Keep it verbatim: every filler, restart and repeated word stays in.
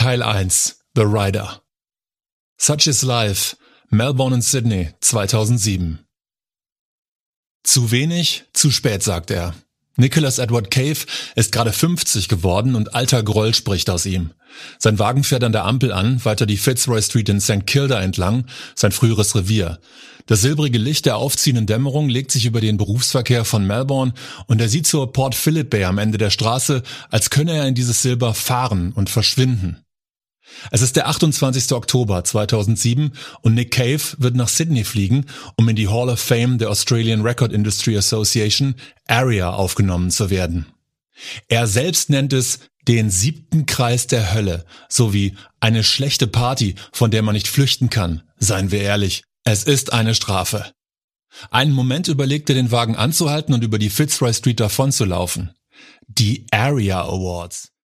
Teil eins. The Rider. Such is Life. Melbourne und Sydney, zweitausendsieben. Zu wenig, zu spät, sagt er. Nicholas Edward Cave ist gerade fünfzig geworden und alter Groll spricht aus ihm. Sein Wagen fährt an der Ampel an, weiter die Fitzroy Street in Sankt Kilda entlang, sein früheres Revier. Das silbrige Licht der aufziehenden Dämmerung legt sich über den Berufsverkehr von Melbourne und er sieht zur Port Phillip Bay am Ende der Straße, als könne er in dieses Silber fahren und verschwinden. Es ist der achtundzwanzigster Oktober zweitausendsieben und Nick Cave wird nach Sydney fliegen, um in die Hall of Fame der Australian Record Industry Association, ARIA, aufgenommen zu werden. Er selbst nennt es den siebten Kreis der Hölle, sowie eine schlechte Party, von der man nicht flüchten kann. Seien wir ehrlich, es ist eine Strafe. Einen Moment überlegt er, den Wagen anzuhalten und über die Fitzroy Street davon zu laufen. Die ARIA Awards.